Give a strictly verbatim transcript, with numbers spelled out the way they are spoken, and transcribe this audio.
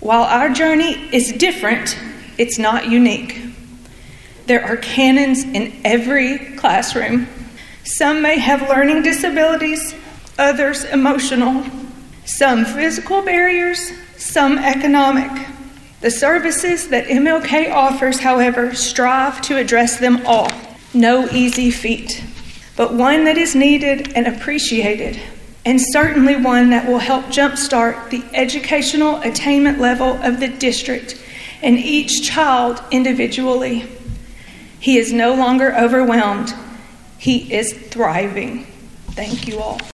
While our journey is different, it's not unique. There are cannons in every classroom. Some may have learning disabilities, others emotional, some physical barriers, some economic. The services that M L K offers, however, strive to address them all. No easy feat, but one that is needed and appreciated, and certainly one that will help jumpstart the educational attainment level of the district and each child individually. He is no longer overwhelmed. He is thriving. Thank you all.